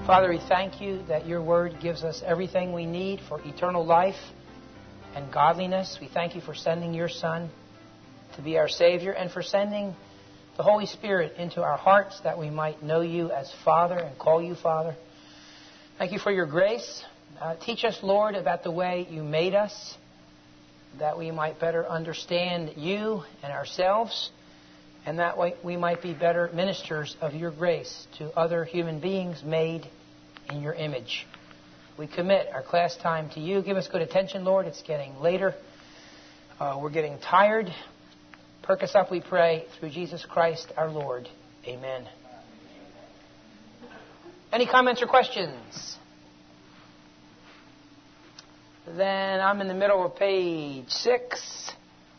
Father, we thank you that your word gives us everything we need for eternal life and godliness. We thank you for sending your Son to be our Savior and for sending the Holy Spirit into our hearts that we might know you as Father and call you Father. Thank you for your grace. Teach us, Lord, about the way you made us, that we might better understand you and ourselves, and that way we might be better ministers of your grace to other human beings made in your image. We commit our class time to you. Give us good attention, Lord. It's getting later. We're getting tired. Perk us up, we pray, through Jesus Christ our Lord. Amen. Any comments or questions? Then I'm in the middle of page 6.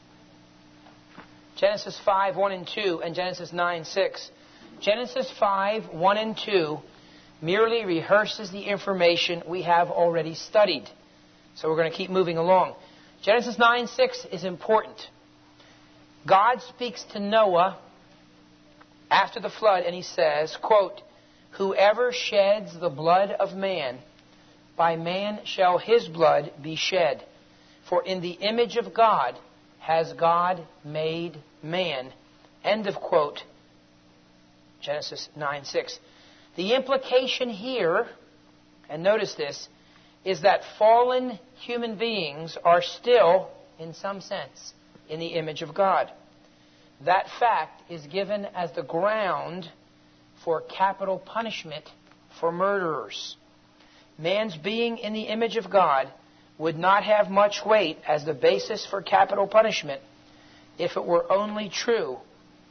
Genesis 5, 1 and 2, and Genesis 9, 6. Genesis 5, 1 and 2 merely rehearses the information we have already studied. So we're going to keep moving along. Genesis 9, 6 is important. God speaks to Noah after the flood, and he says, quote, "Whoever sheds the blood of man, by man shall his blood be shed. For in the image of God has God made man." End of quote. Genesis 9:6. The implication here, and notice this, is that fallen human beings are still, in some sense, in the image of God. That fact is given as the ground for capital punishment for murderers. Man's being in the image of God would not have much weight as the basis for capital punishment if it were only true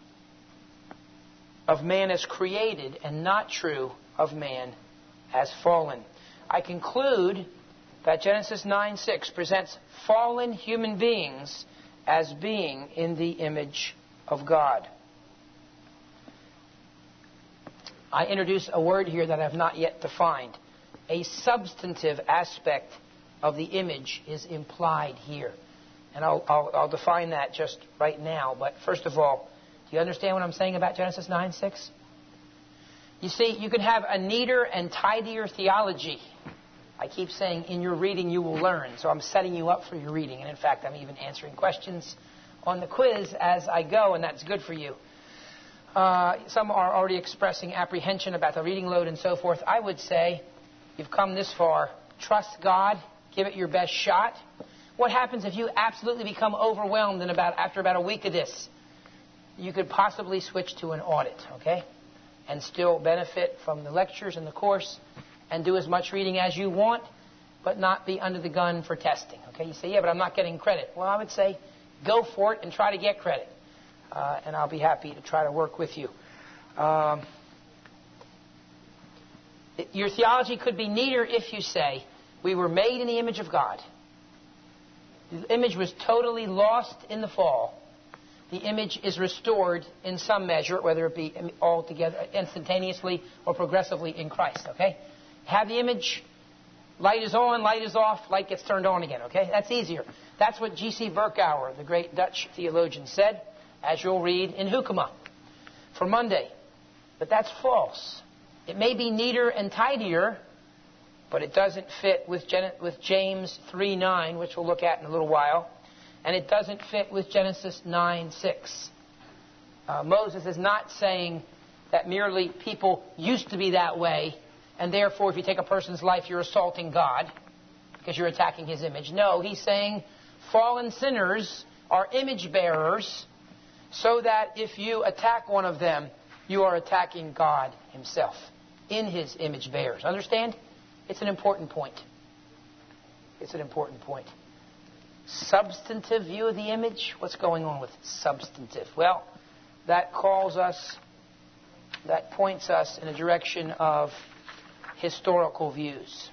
of man as created and not true of man as fallen. I conclude that Genesis 9:6 presents fallen human beings as being in the image of God. I introduce a word here that I have not yet defined. A substantive aspect of the image is implied here. And I'll define that just right now. But first of all, do you understand what I'm saying about Genesis 9:6? You see, you can have a neater and tidier theology. I keep saying, in your reading you will learn. So I'm setting you up for your reading. And in fact, I'm even answering questions on the quiz as I go, and that's good for you. Some are already expressing apprehension about the reading load and so forth. I would say, you've come this far. Trust God. Give it your best shot. What happens if you absolutely become overwhelmed after about a week of this? You could possibly switch to an audit, okay? And still benefit from the lectures and the course and do as much reading as you want, but not be under the gun for testing, okay? You say, yeah, but I'm not getting credit. Well, I would say, go for it and try to get credit. And I'll be happy to try to work with you. Your theology could be neater if you say, we were made in the image of God. The image was totally lost in the fall. The image is restored in some measure, whether it be altogether, instantaneously or progressively in Christ, okay? Have the image, light is on, light is off, light gets turned on again, okay? That's easier. That's what G.C. Berkouwer, the great Dutch theologian, said, as you'll read in Hoekema for Monday. But that's false. It may be neater and tidier, but it doesn't fit with James 3:9, which we'll look at in a little while. And it doesn't fit with Genesis 9:6. Moses is not saying that merely people used to be that way, and therefore if you take a person's life, you're assaulting God because you're attacking his image. No, he's saying fallen sinners are image bearers, so that if you attack one of them, you are attacking God himself in his image bearers. Understand? It's an important point. It's an important point. Substantive view of the image? What's going on with substantive? Well, that points us in a direction of historical views.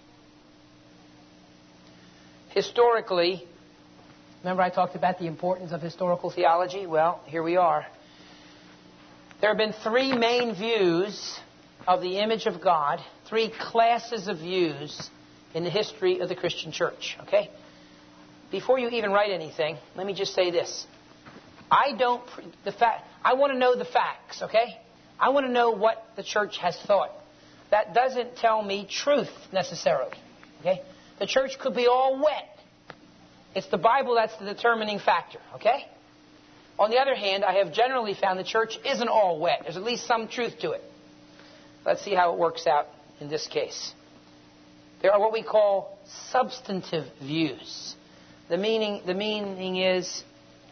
Historically, remember I talked about the importance of historical theology? Well, here we are. There have been three main views of the image of God, three classes of views in the history of the Christian church, okay? Before you even write anything, let me just say this. I want to know the facts, okay? I want to know what the church has thought. that doesn't tell me truth necessarily. Okay? The church could be all wet. It's the Bible that's the determining factor. Okay? On the other hand, I have generally found the church isn't all wet. There's at least some truth to it. Let's see how it works out in this case. There are what we call substantive views. The meaning is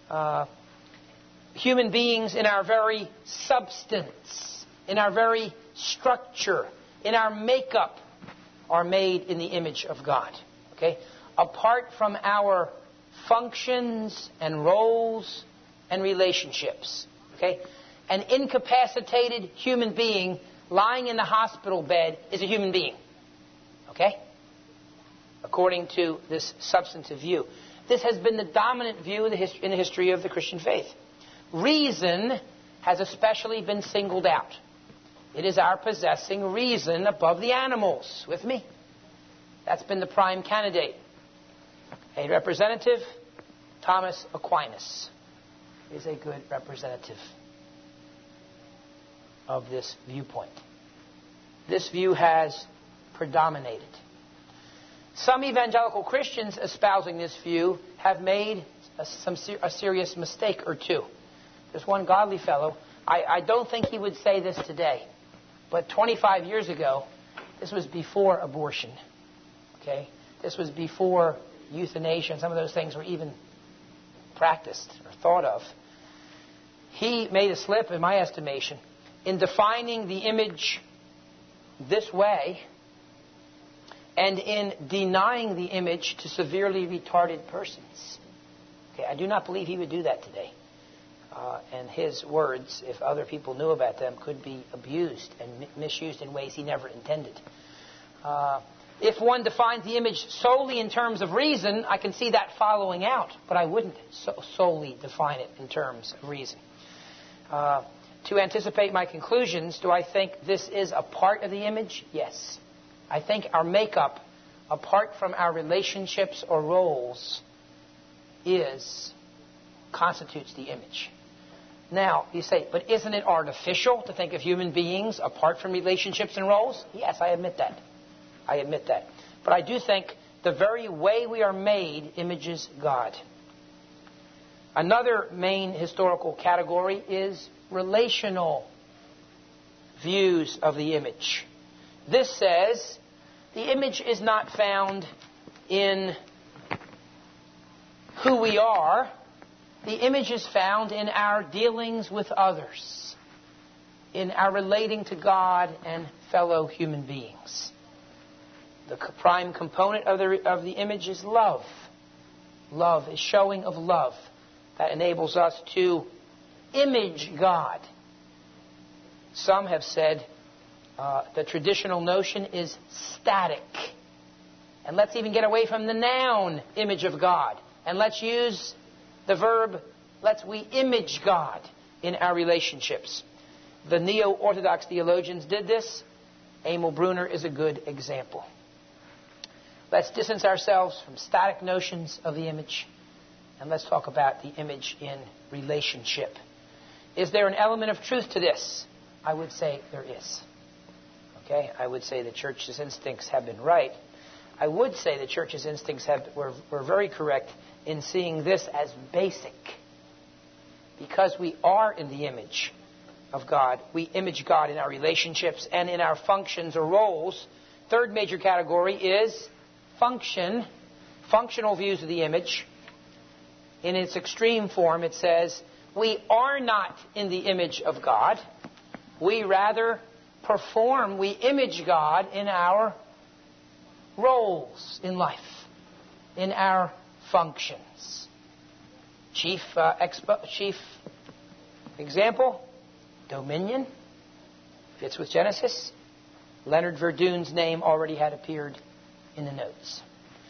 human beings in our very substance, in our very structure, in our makeup, are made in the image of God. Okay? Apart from our functions and roles and relationships. Okay? An incapacitated human being lying in the hospital bed is a human being. Okay? According to this substantive view. This has been the dominant view in the history of the Christian faith. Reason has especially been singled out. It is our possessing reason above the animals. With me? That's been the prime candidate. A representative, Thomas Aquinas, is a good representative of this viewpoint. This view has predominated. Some evangelical Christians espousing this view have made a serious mistake or two. There's one godly fellow. I don't think he would say this today. But 25 years ago, this was before abortion. Okay? This was before euthanasia and some of those things were even practiced or thought of. He made a slip, in my estimation, in defining the image this way and in denying the image to severely retarded persons. Okay, I do not believe he would do that today. And his words, if other people knew about them, could be abused and misused in ways he never intended. If one defines the image solely in terms of reason, I can see that following out, but I wouldn't solely define it in terms of reason. To anticipate my conclusions, do I think this is a part of the image? Yes. I think our makeup, apart from our relationships or roles, constitutes the image. Now, you say, but isn't it artificial to think of human beings apart from relationships and roles? Yes, I admit that. But I do think the very way we are made images God. Another main historical category is relational views of the image. This says the image is not found in who we are. The image is found in our dealings with others, in our relating to God and fellow human beings. The prime component of the image is love. Love is showing of love that enables us to image God. Some have said the traditional notion is static. And let's even get away from the noun image of God. And let's use the verb, we image God in our relationships. The neo-Orthodox theologians did this. Emil Brunner is a good example. Let's distance ourselves from static notions of the image, and let's talk about the image in relationship. Is there an element of truth to this? I would say there is. Okay? I would say the church's instincts have been right. I would say the church's instincts were very correct in seeing this as basic. Because we are in the image of God, we image God in our relationships and in our functions or roles. Third major category is function, functional views of the image. In its extreme form, it says, we are not in the image of God. We rather perform, we image God in our roles in life, in our functions. Chief example, dominion, fits with Genesis. Leonard Verdun's name already had appeared in the notes.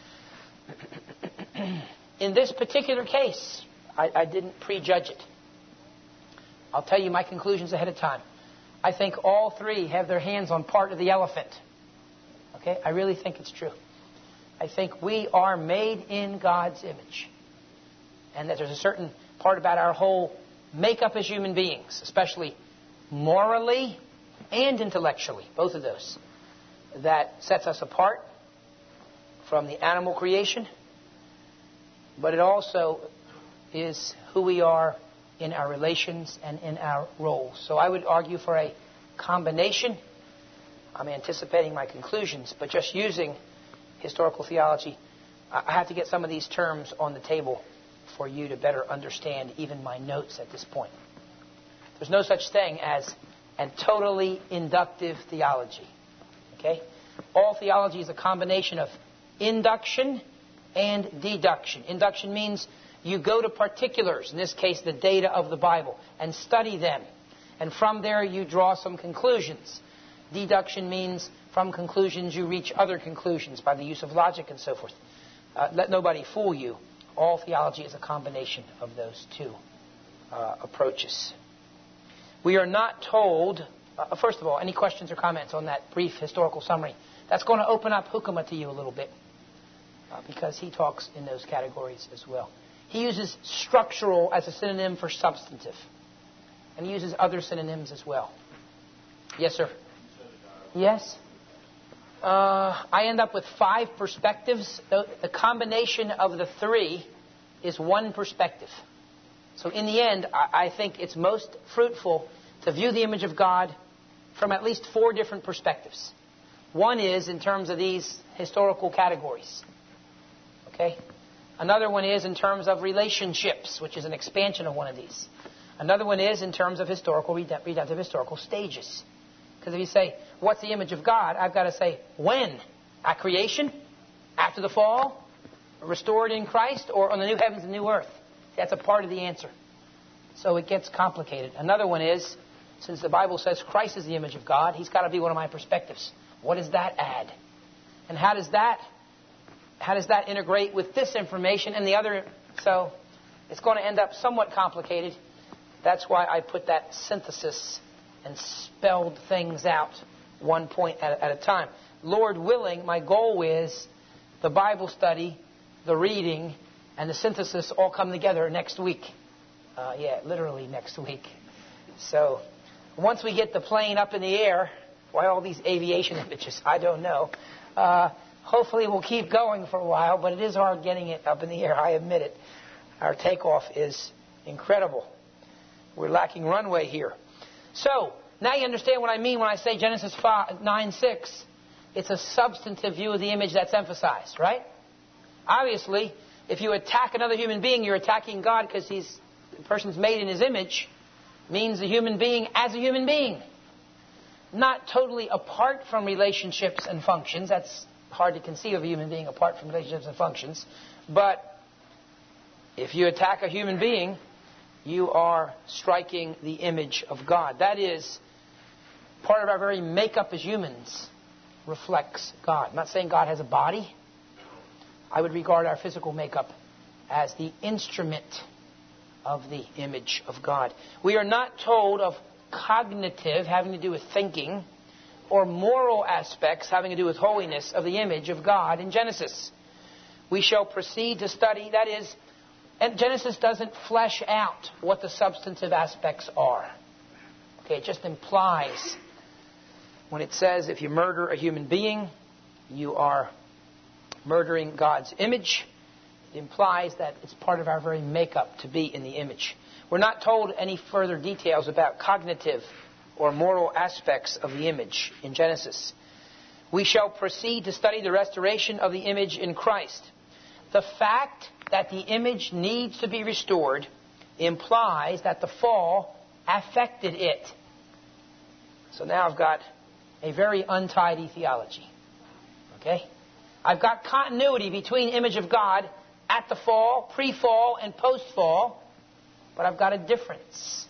In this particular case, I didn't prejudge it. I'll tell you my conclusions ahead of time. I think all three have their hands on part of the elephant. Okay? I really think it's true. I think we are made in God's image. And that there's a certain part about our whole makeup as human beings, especially morally and intellectually, both of those, that sets us apart from the animal creation, but it also is who we are in our relations and in our roles. So I would argue for a combination. I'm anticipating my conclusions, but just using historical theology, I have to get some of these terms on the table for you to better understand even my notes at this point. There's no such thing as a totally inductive theology. Okay? All theology is a combination of induction and deduction. Induction means you go to particulars, in this case the data of the Bible, and study them. And from there you draw some conclusions. Deduction means from conclusions you reach other conclusions by the use of logic and so forth. Let nobody fool you. All theology is a combination of those two approaches. We are not told, first of all, any questions or comments on that brief historical summary? That's going to open up Hukama to you a little bit because he talks in those categories as well. He uses structural as a synonym for substantive. And he uses other synonyms as well. Yes, sir? Yes? I end up with 5 perspectives. The combination of the 3 is 1 perspective. So in the end, I think it's most fruitful to view the image of God from at least 4 different perspectives. One is in terms of these historical categories. Okay? Another one is in terms of relationships, which is an expansion of one of these. Another one is in terms of historical, redemptive historical stages. Because if you say, what's the image of God? I've got to say, when? At creation? After the fall? Restored in Christ? Or on the new heavens and new earth? That's a part of the answer. So it gets complicated. Another one is, since the Bible says Christ is the image of God, he's got to be one of my perspectives. What does that add? And how does that integrate with this information and the other? So it's going to end up somewhat complicated. That's why I put that synthesis and spelled things out 1 point at a time. Lord willing, my goal is the Bible study, the reading, and the synthesis all come together next week. Literally next week. So once we get the plane up in the air, why all these aviation images? I don't know. Hopefully we'll keep going for a while, but it is hard getting it up in the air. I admit it. Our takeoff is incredible. We're lacking runway here. So, now you understand what I mean when I say Genesis 9:6. It's a substantive view of the image that's emphasized, right? Obviously, if you attack another human being, you're attacking God because the person's made in his image, means the human being as a human being. Not totally apart from relationships and functions. That's hard to conceive of a human being apart from relationships and functions. But if you attack a human being, you are striking the image of God. That is, part of our very makeup as humans reflects God. I'm not saying God has a body. I would regard our physical makeup as the instrument of the image of God. We are not told of cognitive, having to do with thinking, or moral aspects having to do with holiness of the image of God in Genesis. We shall proceed to study, that is, and Genesis doesn't flesh out what the substantive aspects are. Okay, it just implies, when it says if you murder a human being, you are murdering God's image. It implies that it's part of our very makeup to be in the image. We're not told any further details about cognitive or moral aspects of the image in Genesis. We shall proceed to study the restoration of the image in Christ. The fact that the image needs to be restored implies that the fall affected it. So now I've got a very untidy theology. Okay? I've got continuity between image of God at the fall, pre-fall, and post-fall, but I've got a difference.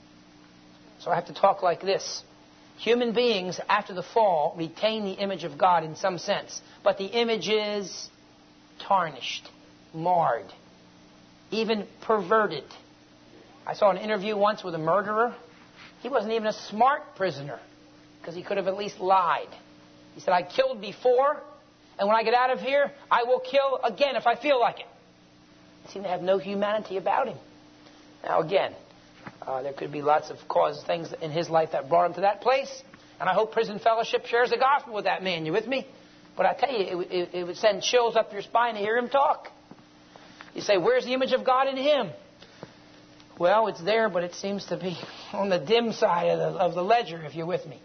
So I have to talk like this. Human beings, after the fall, retain the image of God in some sense, but the image is tarnished, marred, even perverted. I saw an interview once with a murderer. He wasn't even a smart prisoner because he could have at least lied. He said, I killed before, and when I get out of here, I will kill again if I feel like it. He seemed to have no humanity about him. Now again, there could be lots of things in his life that brought him to that place. And I hope Prison Fellowship shares the gospel with that man. You with me? But I tell you, it would send chills up your spine to hear him talk. You say, where's the image of God in him? Well, it's there, but it seems to be on the dim side of the ledger, if you're with me.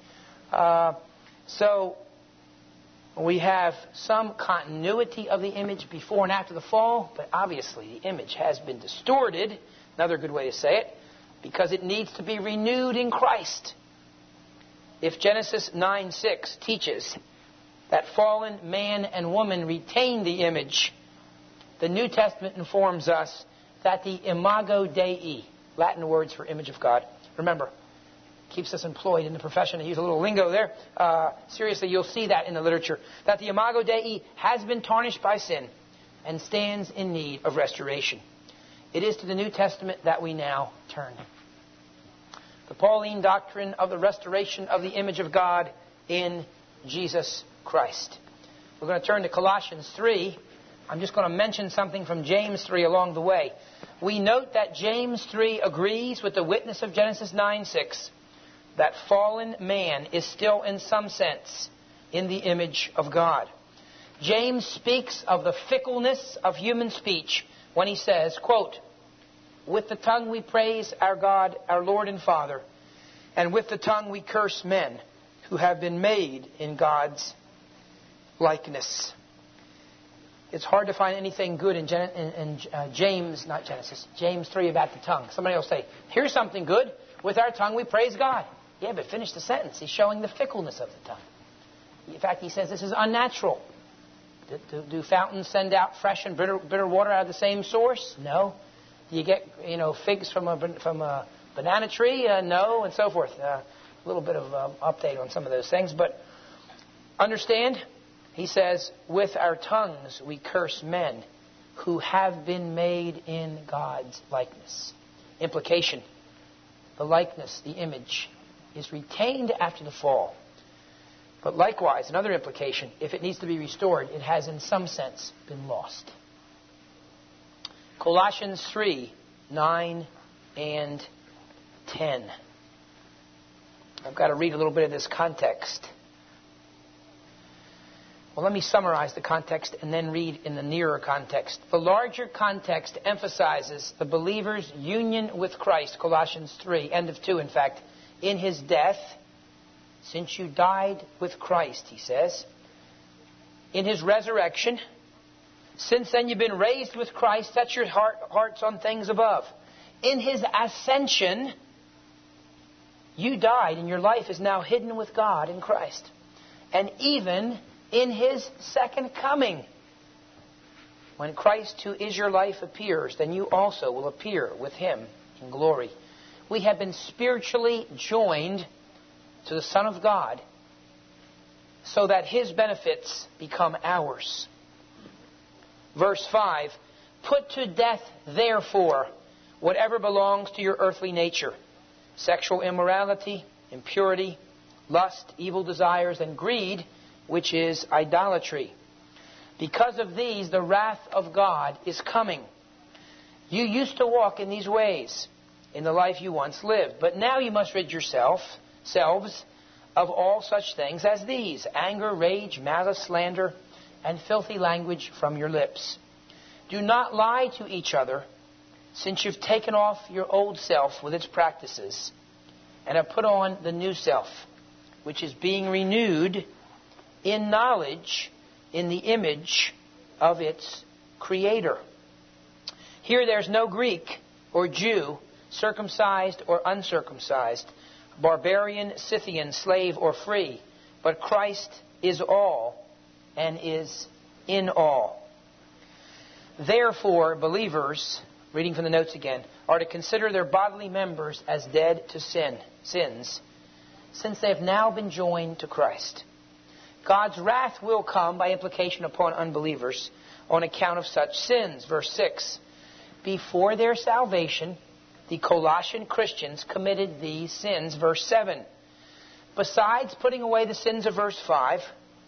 So we have some continuity of the image before and after the fall, but obviously the image has been distorted, another good way to say it, because it needs to be renewed in Christ. If Genesis 9:6 teaches that fallen man and woman retain the image, the New Testament informs us that the imago Dei, Latin words for image of God, remember, keeps us employed in the profession. I use a little lingo there. Seriously, you'll see that in the literature. That the imago Dei has been tarnished by sin and stands in need of restoration. It is to the New Testament that we now turn. The Pauline doctrine of the restoration of the image of God in Jesus Christ. We're going to turn to Colossians 3. I'm just going to mention something from James 3 along the way. We note that James 3 agrees with the witness of Genesis 9:6 that fallen man is still in some sense in the image of God. James speaks of the fickleness of human speech when he says, quote, with the tongue we praise our God, our Lord and Father, and with the tongue we curse men who have been made in God's likeness. It's hard to find anything good in James 3 about the tongue. Somebody will say, here's something good. With our tongue we praise God. Yeah, but finish the sentence. He's showing the fickleness of the tongue. In fact, he says this is unnatural. Do fountains send out fresh and bitter water out of the same source? No. Do you get figs from a banana tree? No, and so forth. A little bit of update on some of those things. But understand, he says, with our tongues we curse men who have been made in God's likeness. Implication, the likeness, the image, is retained after the fall. But likewise, another implication, if it needs to be restored, it has in some sense been lost. Colossians 3, 9 and 10. I've got to read a little bit of this context. Well, let me summarize the context and then read in the nearer context. The larger context emphasizes the believer's union with Christ, Colossians 3, end of 2, in fact, in his death, since you died with Christ, he says, in his resurrection. Since then you've been raised with Christ, set your hearts on things above. In his ascension, you died and your life is now hidden with God in Christ. And even in his second coming, when Christ, who is your life, appears, then you also will appear with him in glory. We have been spiritually joined to the Son of God so that his benefits become ours. Verse 5, put to death, therefore, whatever belongs to your earthly nature, sexual immorality, impurity, lust, evil desires, and greed, which is idolatry. Because of these, the wrath of God is coming. You used to walk in these ways in the life you once lived, but now you must rid yourselves of all such things as these: anger, rage, malice, slander, and filthy language from your lips. Do not lie to each other, since you've taken off your old self with its practices and have put on the new self, which is being renewed in knowledge in the image of its Creator. Here there's no Greek or Jew, circumcised or uncircumcised, barbarian, Scythian, slave or free, but Christ is all and is in all. Therefore, believers, reading from the notes again, are to consider their bodily members as dead to sins, since they have now been joined to Christ. God's wrath will come by implication upon unbelievers on account of such sins. Verse 6, before their salvation, the Colossian Christians committed these sins. Verse 7, besides putting away the sins of verse 5,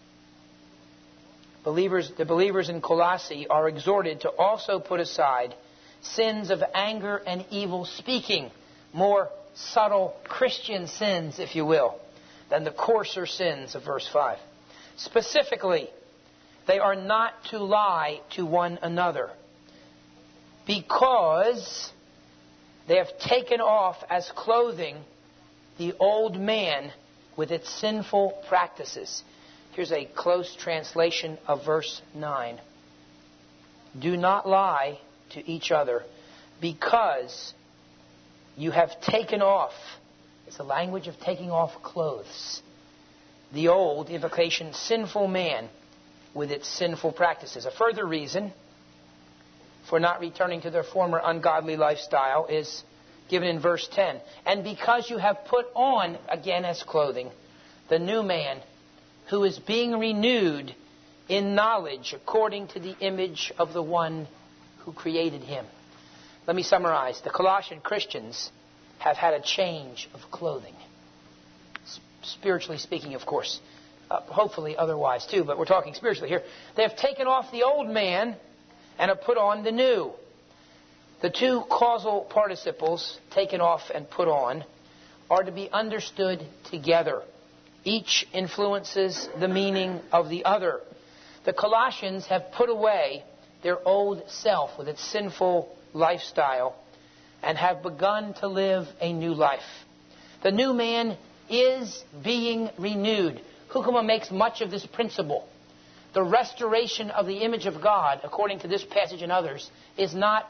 the believers in Colossae are exhorted to also put aside sins of anger and evil speaking, more subtle Christian sins, if you will, than the coarser sins of verse 5. Specifically, they are not to lie to one another, because they have taken off as clothing the old man with its sinful practices. Here's a close translation of verse 9. Do not lie to each other, because you have taken off. It's the language of taking off clothes. The old, invocation, sinful man with its sinful practices. A further reason for not returning to their former ungodly lifestyle is given in verse 10. And because you have put on, again as clothing, the new man, who is being renewed in knowledge according to the image of the one who created him. Let me summarize. The Colossian Christians have had a change of clothing. Spiritually speaking, of course. Hopefully otherwise too, but we're talking spiritually here. They have taken off the old man and have put on the new. The two causal participles, taken off and put on, are to be understood together. Each influences the meaning of the other. The Colossians have put away their old self with its sinful lifestyle and have begun to live a new life. The new man is being renewed. Hukuma makes much of this principle. The restoration of the image of God, according to this passage and others, is not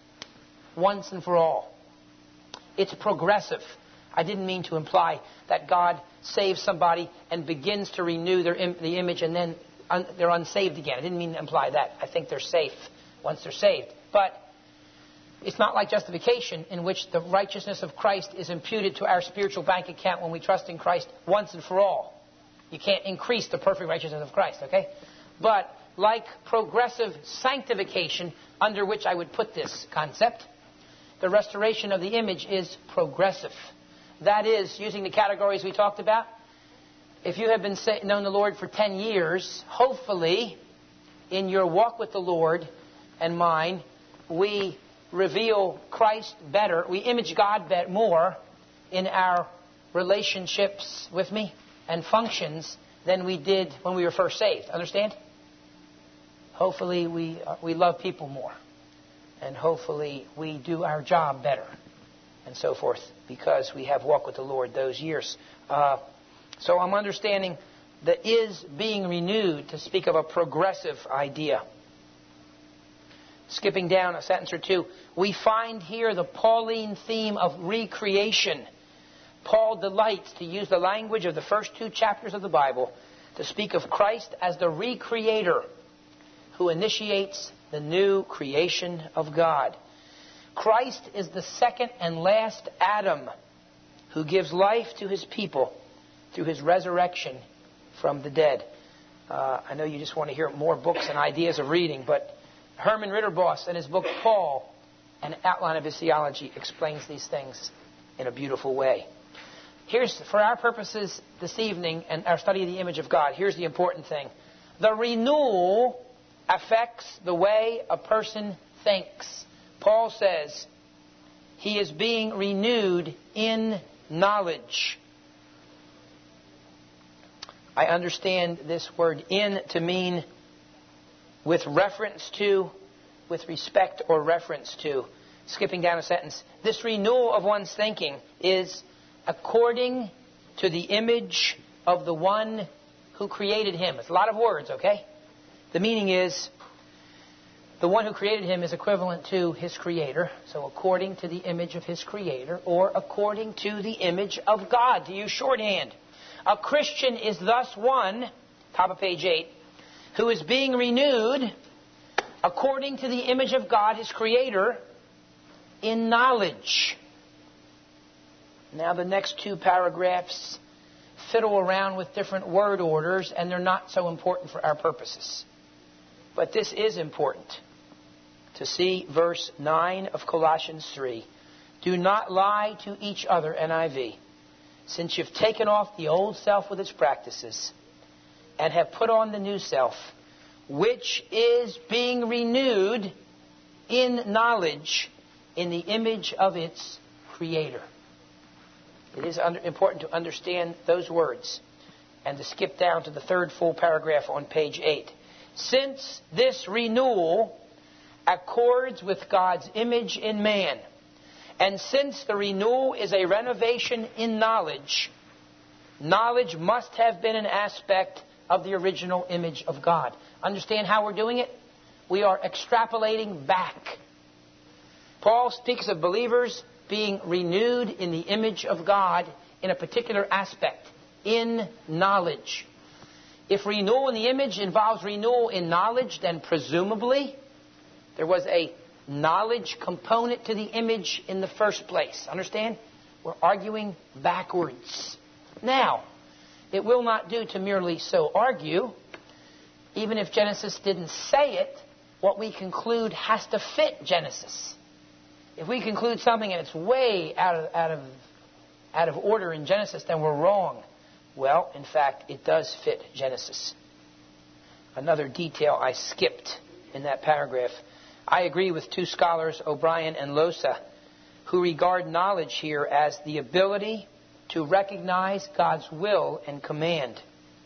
once and for all. It's progressive. I didn't mean to imply that God saves somebody and begins to renew the image and then they're unsaved again. I didn't mean to imply that. I think they're safe once they're saved. But it's not like justification, in which the righteousness of Christ is imputed to our spiritual bank account when we trust in Christ once and for all. You can't increase the perfect righteousness of Christ, okay? But like progressive sanctification, under which I would put this concept, the restoration of the image is progressive. That is, using the categories we talked about, if you have been known the Lord for 10 years, hopefully, in your walk with the Lord and mine, we reveal Christ better, we image God more in our relationships with me and functions than we did when we were first saved. Understand? Hopefully we love people more. And hopefully we do our job better. And so forth. Because we have walked with the Lord those years. So I'm understanding the is being renewed to speak of a progressive idea. Skipping down a sentence or two, we find here the Pauline theme of recreation. Paul delights to use the language of the first two chapters of the Bible to speak of Christ as the recreator who initiates the new creation of God. Christ is the second and last Adam who gives life to his people through his resurrection from the dead. I know you just want to hear more books and ideas of reading, but Herman Ritterboss, in his book Paul, an outline of his theology, explains these things in a beautiful way. Here's, for our purposes this evening and our study of the image of God, here's the important thing. The renewal affects the way a person thinks. Paul says he is being renewed in knowledge. I understand this word "in" to mean with reference to, with respect or reference to. Skipping down a sentence. This renewal of one's thinking is according to the image of the one who created him. It's a lot of words, okay? The meaning is the one who created him is equivalent to his creator. So according to the image of his creator, or according to the image of God, to use shorthand. A Christian is thus one, top of page 8, who is being renewed according to the image of God, his creator, in knowledge. Now the next two paragraphs fiddle around with different word orders, and they're not so important for our purposes. But this is important to see verse 9 of Colossians 3. Do not lie to each other, NIV, since you've taken off the old self with its practices and have put on the new self, which is being renewed in knowledge in the image of its creator. It is important to understand those words and to skip down to the third full paragraph on page 8. Since this renewal accords with God's image in man, and since the renewal is a renovation in knowledge, knowledge must have been an aspect of the original image of God. Understand how we're doing it? We are extrapolating back. Paul speaks of believers being renewed in the image of God in a particular aspect, in knowledge. If renewal in the image involves renewal in knowledge, then presumably there was a knowledge component to the image in the first place. Understand? We're arguing backwards. Now, it will not do to merely so argue. Even if Genesis didn't say it, what we conclude has to fit Genesis. If we conclude something and it's way out of order in Genesis, then we're wrong. Well, in fact, it does fit Genesis. Another detail I skipped in that paragraph. I agree with two scholars, O'Brien and Losa, who regard knowledge here as the ability to recognize God's will and command.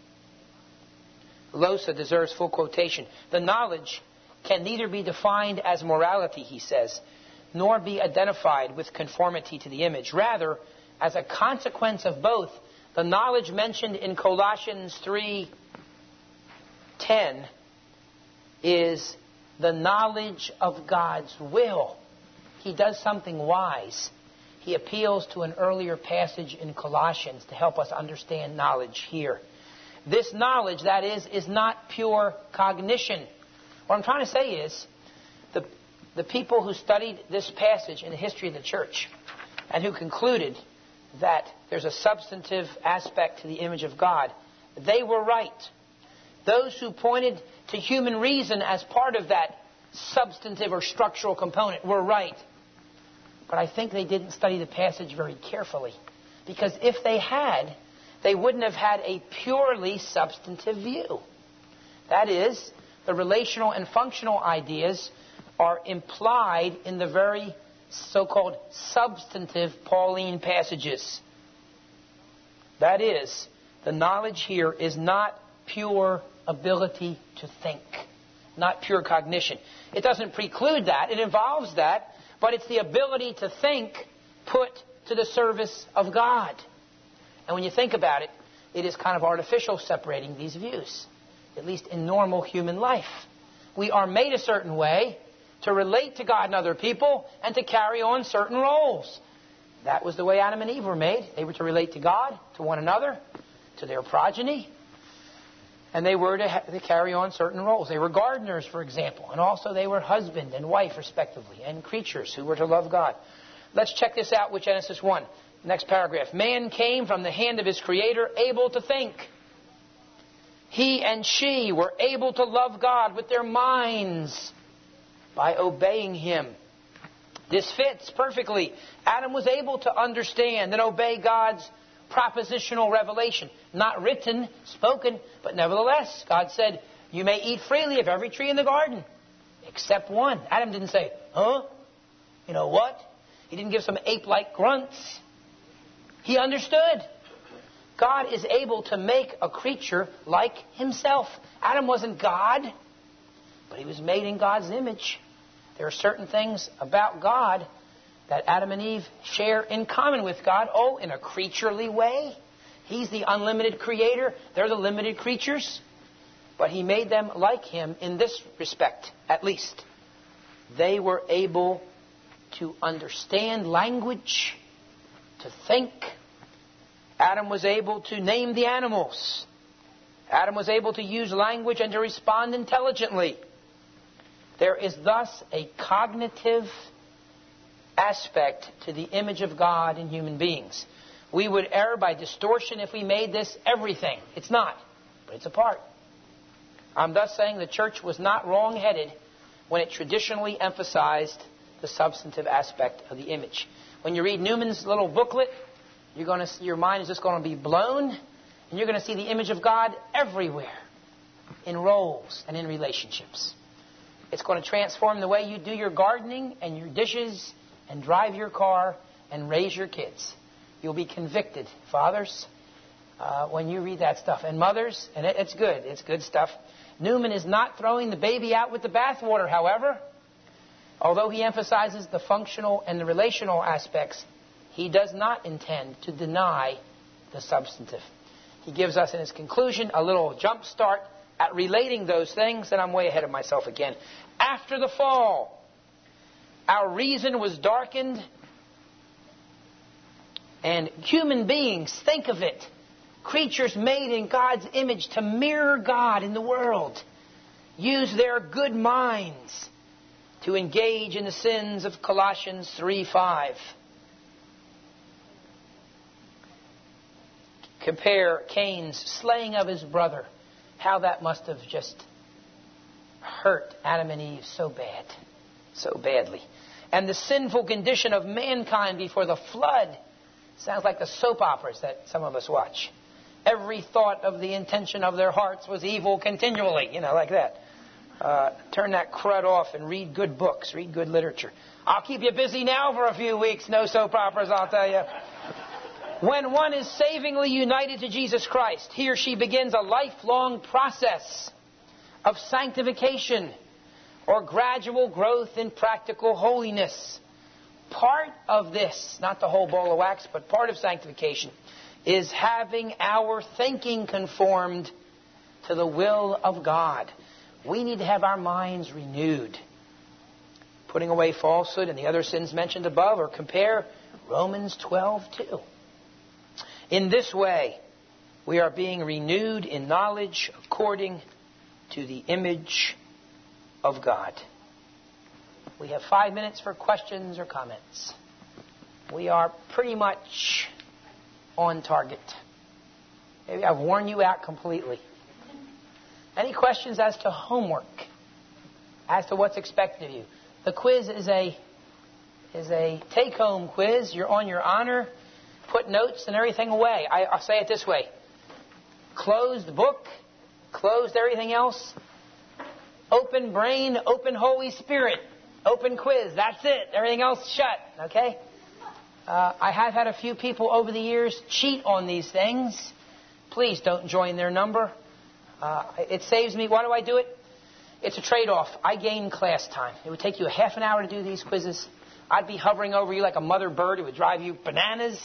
Losa deserves full quotation. The knowledge can neither be defined as morality, he says, nor be identified with conformity to the image. Rather, as a consequence of both, the knowledge mentioned in Colossians 3:10 is the knowledge of God's will. He does something wise. He appeals to an earlier passage in Colossians to help us understand knowledge here. This knowledge, that is not pure cognition. What I'm trying to say is, the people who studied this passage in the history of the church and who concluded that there's a substantive aspect to the image of God, they were right. Those who pointed to human reason as part of that substantive or structural component were right. But I think they didn't study the passage very carefully. Because if they had, they wouldn't have had a purely substantive view. That is, the relational and functional ideas are implied in the very so-called substantive Pauline passages. That is, the knowledge here is not pure ability to think, not pure cognition. It doesn't preclude that. It involves that, but it's the ability to think put to the service of God. And when you think about it, it is kind of artificial separating these views, at least in normal human life. We are made a certain way to relate to God and other people and to carry on certain roles. That was the way Adam and Eve were made. They were to relate to God, to one another, to their progeny. And they were to carry on certain roles. They were gardeners, for example. And also they were husband and wife, respectively, and creatures who were to love God. Let's check this out with Genesis 1. Next paragraph. Man came from the hand of his Creator, able to think. He and she were able to love God with their minds by obeying Him. This fits perfectly. Adam was able to understand and obey God's propositional revelation. Not written, spoken, but nevertheless, God said, you may eat freely of every tree in the garden, except one. Adam didn't say, huh? You know what? He didn't give some ape-like grunts. He understood. God is able to make a creature like Himself. Adam wasn't God, but he was made in God's image. There are certain things about God that Adam and Eve share in common with God. Oh, in a creaturely way. He's the unlimited creator. They're the limited creatures. But He made them like Him in this respect, at least. They were able to understand language, to think. Adam was able to name the animals. Adam was able to use language and to respond intelligently. There is thus a cognitive aspect to the image of God in human beings. We would err by distortion if we made this everything. It's not, but it's a part. I'm thus saying the church was not wrong-headed when it traditionally emphasized the substantive aspect of the image. When you read Newman's little booklet, your mind is just going to be blown, and you're going to see the image of God everywhere, in roles and in relationships. It's going to transform the way you do your gardening and your dishes and drive your car and raise your kids. You'll be convicted, fathers, when you read that stuff. And mothers, and it's good. It's good stuff. Newman is not throwing the baby out with the bathwater, however. Although he emphasizes the functional and the relational aspects, he does not intend to deny the substantive. He gives us in his conclusion a little jump start at relating those things, and I'm way ahead of myself again. After the fall, our reason was darkened, and human beings, think of it, creatures made in God's image to mirror God in the world, use their good minds to engage in the sins of Colossians 3:5. Compare Cain's slaying of his brother. How that must have just hurt Adam and Eve so bad, so badly. And the sinful condition of mankind before the flood. Sounds like the soap operas that some of us watch. Every thought of the intention of their hearts was evil continually, like that. Turn that crud off and read good books, read good literature. I'll keep you busy now for a few weeks. No soap operas, I'll tell you. When one is savingly united to Jesus Christ, he or she begins a lifelong process of sanctification or gradual growth in practical holiness. Part of this, not the whole ball of wax, but part of sanctification, is having our thinking conformed to the will of God. We need to have our minds renewed. Putting away falsehood and the other sins mentioned above, or compare Romans 12:2. In this way, we are being renewed in knowledge according to the image of God. We have 5 minutes for questions or comments. We are pretty much on target. Maybe I've worn you out completely. Any questions as to homework? As to what's expected of you? The quiz is a take-home quiz. You're on your honor. Put notes and everything away. I'll say it this way. Closed book. Closed everything else. Open brain. Open Holy Spirit. Open quiz. That's it. Everything else shut. Okay? I have had a few people over the years cheat on these things. Please don't join their number. It saves me. Why do I do it? It's a trade-off. I gain class time. It would take you a half an hour to do these quizzes. I'd be hovering over you like a mother bird. It would drive you bananas.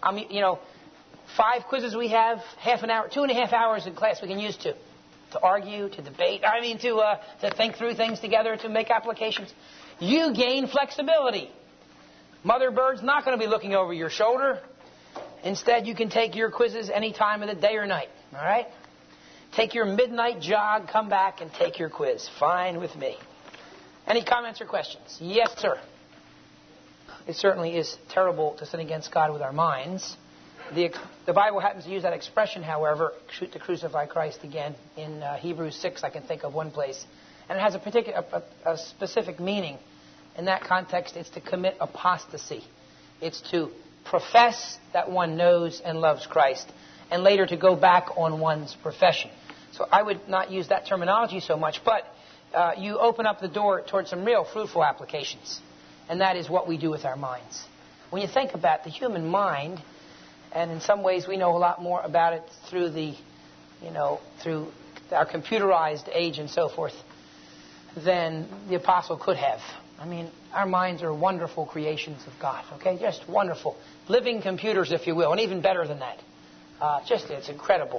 5 quizzes we have, half an hour, 2.5 hours in class we can use to argue, to debate. To think through things together, to make applications. You gain flexibility. Mother bird's not going to be looking over your shoulder. Instead, you can take your quizzes any time of the day or night. All right? Take your midnight jog, come back, and take your quiz. Fine with me. Any comments or questions? Yes, sir. It certainly is terrible to sin against God with our minds. The Bible happens to use that expression, however, to crucify Christ again. In Hebrews 6, I can think of one place. And it has a specific meaning. In that context, it's to commit apostasy. It's to profess that one knows and loves Christ, and later to go back on one's profession. So I would not use that terminology so much, but you open up the door towards some real fruitful applications. And that is what we do with our minds. When you think about the human mind, and in some ways we know a lot more about it through through our computerized age and so forth, than the apostle could have. Our minds are wonderful creations of God, okay? Just wonderful. Living computers, if you will, and even better than that. It's incredible.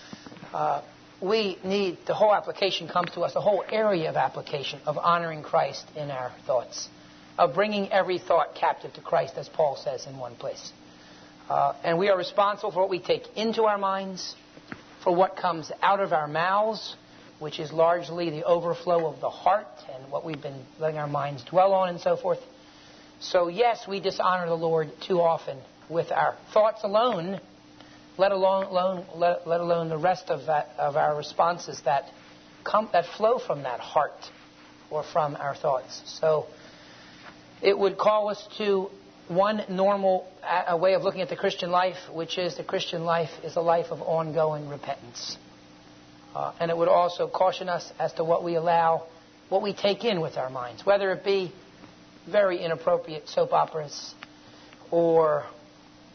We need, the whole application comes to us, the whole area of application of honoring Christ in our thoughts, of bringing every thought captive to Christ, as Paul says in one place. And we are responsible for what we take into our minds, for what comes out of our mouths, which is largely the overflow of the heart and what we've been letting our minds dwell on and so forth. So yes, we dishonor the Lord too often with our thoughts alone, let alone the rest of our responses that flow from that heart or from our thoughts. So it would call us to one normal way of looking at the Christian life, which is the Christian life is a life of ongoing repentance. And it would also caution us as to what we allow, what we take in with our minds, whether it be very inappropriate soap operas or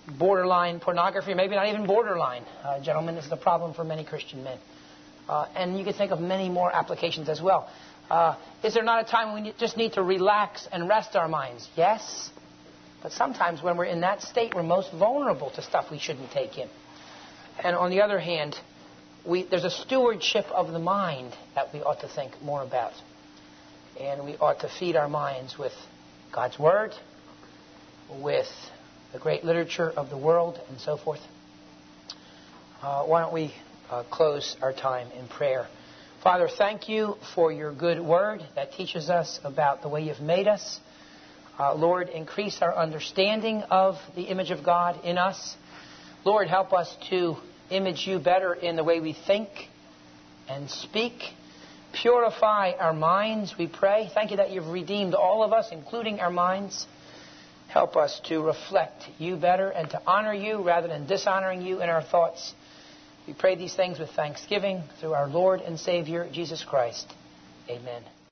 borderline pornography, maybe not even borderline. Gentlemen, this is the problem for many Christian men. And you can think of many more applications as well. Is there not a time when we just need to relax and rest our minds? Yes. But sometimes when we're in that state, we're most vulnerable to stuff we shouldn't take in. And on the other hand, there's a stewardship of the mind that we ought to think more about. And we ought to feed our minds with God's Word, with the great literature of the world, and so forth. Why don't we close our time in prayer. Father, thank you for your good Word that teaches us about the way you've made us. Lord, increase our understanding of the image of God in us. Lord, help us to image you better in the way we think and speak. Purify our minds, we pray. Thank you that you've redeemed all of us, including our minds. Help us to reflect you better and to honor you rather than dishonoring you in our thoughts. We pray these things with thanksgiving through our Lord and Savior, Jesus Christ. Amen.